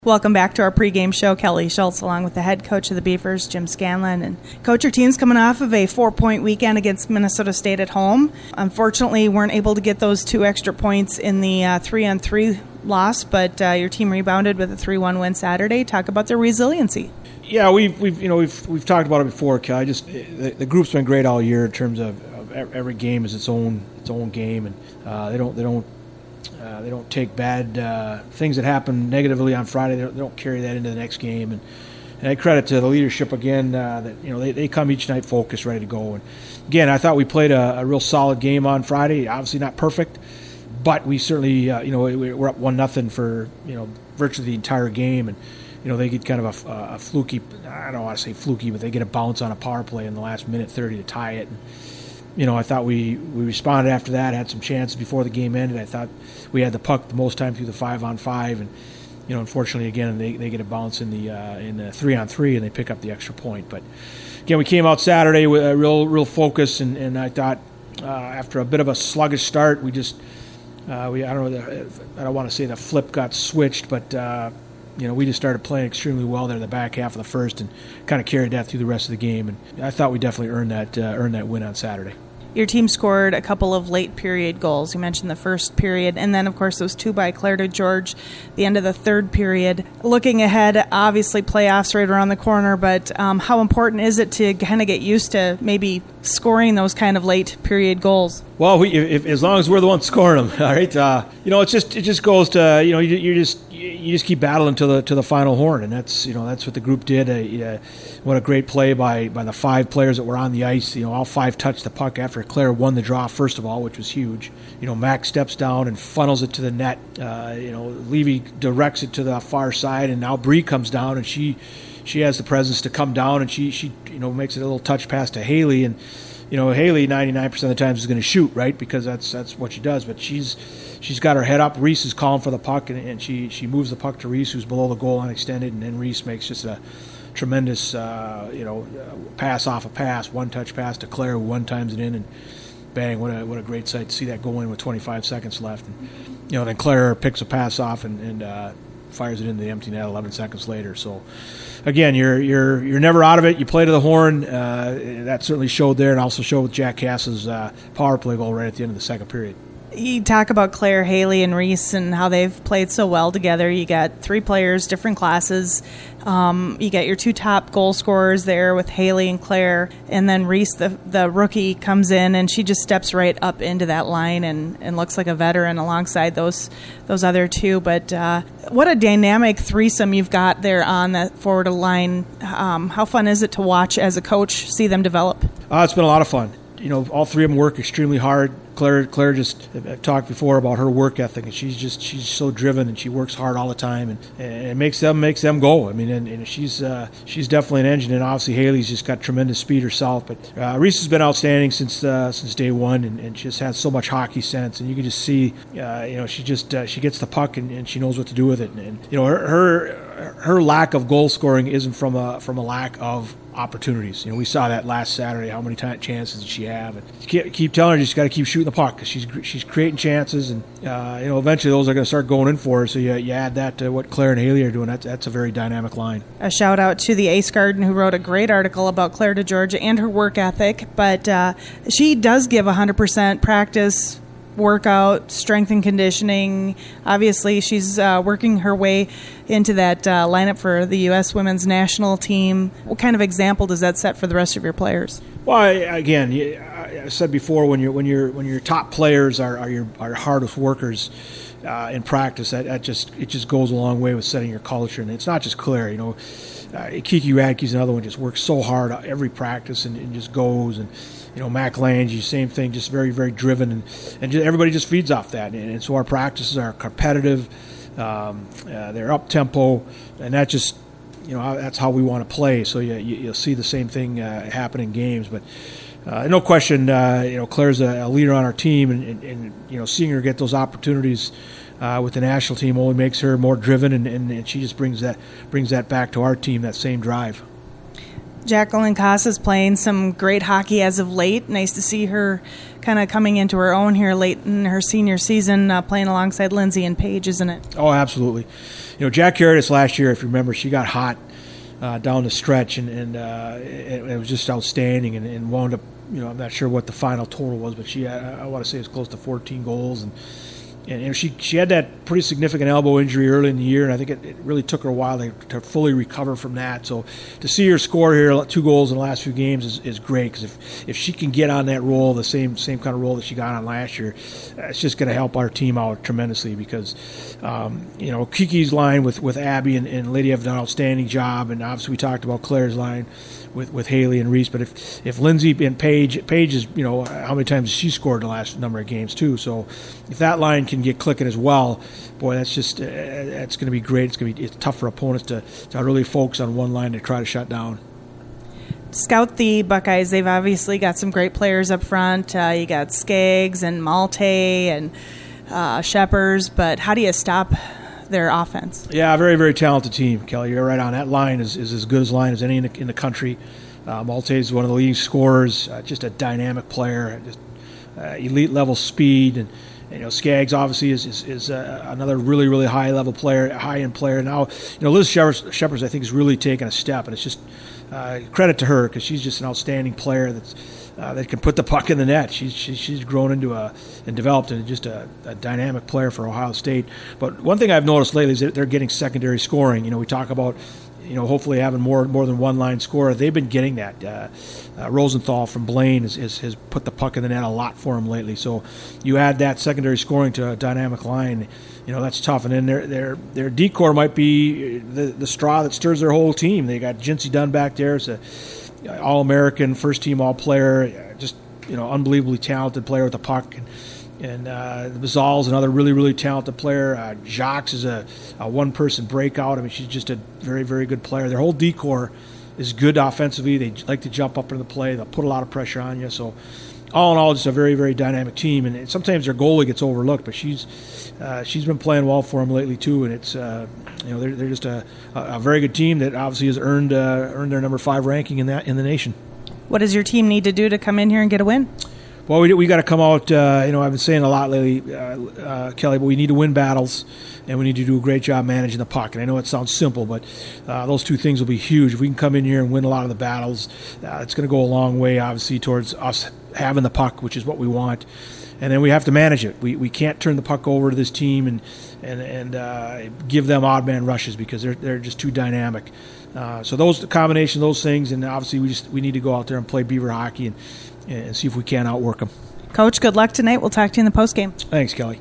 Welcome back to our pregame show. Kelly Schultz along with the head coach of the Beavers, Jim Scanlon. And Coach, your team's coming off of a 4-point weekend against Minnesota State at home. Unfortunately, weren't able to get those 2 extra points in the 3-on-3 loss, but your team rebounded with a 3-1 win Saturday. Talk about their resiliency. Yeah, we've talked about it before, Kelly. The group's been great all year in terms of every game is its own game, and they don't take bad things that happen negatively on Friday. They don't carry that into the next game. And I credit to the leadership again that they come each night focused, ready to go. And again, I thought we played a real solid game on Friday. Obviously not perfect, but we certainly we're up 1-0 for virtually the entire game. And they get kind of a fluky. I don't want to say fluky, but they get a bounce on a power play in the last minute 30 to tie it. And, I thought we responded after that, had some chances before the game ended. I thought we had the puck the most time through the 5-on-5, and unfortunately again they get a bounce in the 3-on-3 and they pick up the extra point. But again, we came out Saturday with a real focus, and I thought after a bit of a sluggish start, we just I don't want to say the flip got switched, but we just started playing extremely well there in the back half of the first and kind of carried that through the rest of the game. And I thought we definitely earned that win on Saturday. Your team scored a couple of late period goals. You mentioned the first period, and then, of course, those 2 by Claire DeGeorge, the end of the third period. Looking ahead, obviously playoffs right around the corner, but how important is it to kind of get used to maybe scoring those kind of late period goals? Well, as long as we're the ones scoring them, all right. It just goes to you just keep battling to the final horn, and that's what the group did. What a great play by the 5 players that were on the ice. All 5 touched the puck after Claire won the draw first of all, which was huge. Mac steps down and funnels it to the net. Levy directs it to the far side, and now Bree comes down and she has the presence to come down, and she makes a little touch pass to Haley, and Haley 99% of the times is going to shoot, right, because that's what she does. But she's got her head up. Reese is calling for the puck, and she moves the puck to Reese, who's below the goal line extended, and then Reese makes just a tremendous pass off a pass, one-touch pass to Claire, who one-times it in, and bang, what a great sight to see that go in with 25 seconds left. And then Claire picks a pass off and fires it into the empty net 11 seconds later. So again, you're never out of it. You play to the horn. That certainly showed there, and also showed with Jack Cass's power play goal right at the end of the second period. You talk about Claire, Haley, and Reese and how they've played so well together. You got 3 players, different classes. You got your 2 top goal scorers there with Haley and Claire, and then Reese, the rookie, comes in and she just steps right up into that line and looks like a veteran alongside those other 2. But what a dynamic threesome you've got there on that forward line. How fun is it to watch as a coach, see them develop? It's been a lot of fun. All 3 of them work extremely hard. Claire just, I've talked before about her work ethic, and she's so driven, and she works hard all the time, and it makes them go. I mean, and she's definitely an engine, and obviously Haley's just got tremendous speed herself. But Reese has been outstanding since day one, and she just has so much hockey sense, and you can just see, she gets the puck and she knows what to do with it, and her lack of goal scoring isn't from a lack of opportunities. We saw that last Saturday. How many chances did she have? And keep telling her you just got to keep shooting the puck, because she's creating chances, and eventually those are going to start going in for her. So you add that to what Claire and Haley are doing. That's a very dynamic line. A shout out to the Ace Garden, who wrote a great article about Claire DeGeorge and her work ethic. But she does give 100% practice, workout, strength and conditioning. Obviously, she's working her way into that lineup for the U.S. women's national team. What kind of example does that set for the rest of your players? Well, I said before, when your top players are your hardest workers in practice, it just goes a long way with setting your culture. And it's not just Claire. Kiki Radke's another one, just works so hard every practice and just goes. And Mac Lange, same thing, just very, very driven, and just, everybody just feeds off that. And so our practices are competitive, they're up tempo, and that just that's how we want to play. So you'll see the same thing happen in games. But no question, Claire's a leader on our team, and seeing her get those opportunities with the national team only makes her more driven, and she just brings that back to our team, that same drive. Jacqueline Koss is playing some great hockey as of late. Nice to see her kind of coming into her own here late in her senior season, playing alongside Lindsay and Paige, isn't it? Oh, absolutely. Jack carried us last year, if you remember. She got hot down the stretch, and it was just outstanding and wound up, I'm not sure what the final total was, but she had, I want to say it was close to 14 goals. And she had that pretty significant elbow injury early in the year, and I think it really took her a while to fully recover from that. So to see her score here 2 goals in the last few games is great, because if she can get on that roll, the same kind of roll that she got on last year, it's just going to help our team out tremendously, because Kiki's line with Abby and Lydia have done an outstanding job, and obviously we talked about Claire's line with Haley and Reese. But if Lindsay and Paige is, how many times she scored in the last number of games too. So if that line can get clicking as well, boy, that's just that's going to be great. It's tough for opponents to really focus on one line to try to shut down. Scout the Buckeyes. They've obviously got some great players up front. You got Skaggs and Malte and Shepers, but how do you stop their offense? Yeah, very, very talented team, Kelly. You're right on. That line is as good a line as any in the country. Malte is one of the leading scorers, just a dynamic player, just elite level speed, and Skaggs obviously is another really, really high level player, high end player. Now, Liz Shepers I think has really taken a step, and it's just credit to her, because she's just an outstanding player that can put the puck in the net. She's grown into and developed into just a dynamic player for Ohio State. But one thing I've noticed lately is that they're getting secondary scoring. We talk about hopefully having more than one line scorer. They've been getting that. Rosenthal from Blaine has put the puck in the net a lot for him lately. So you add that secondary scoring to a dynamic line, that's tough. And then their decor might be the straw that stirs their whole team. They got Jinsey Dunn back there. It's a All-American, first-team All-Player, just unbelievably talented player with the puck. And Bazal's another really, really talented player. Jacques is a one-person breakout. I mean, she's just a very, very good player. Their whole decor is good offensively. They like to jump up into the play. They'll put a lot of pressure on you. So all in all, just a very, very dynamic team. And sometimes their goalie gets overlooked, but she's been playing well for them lately too. And it's they're just a very good team that obviously has earned their number 5 ranking in the nation. What does your team need to do to come in here and get a win? Well, we got to come out. I've been saying a lot lately, Kelly, but we need to win battles, and we need to do a great job managing the puck. And I know it sounds simple, but those 2 things will be huge. If we can come in here and win a lot of the battles, it's going to go a long way, obviously, towards us having the puck, which is what we want. And then we have to manage it. We can't turn the puck over to this team and give them odd man rushes, because they're just too dynamic. So the combination of those things, and obviously we need to go out there and play Beaver hockey and see if we can outwork them. Coach, good luck tonight. We'll talk to you in the postgame. Thanks, Kelly.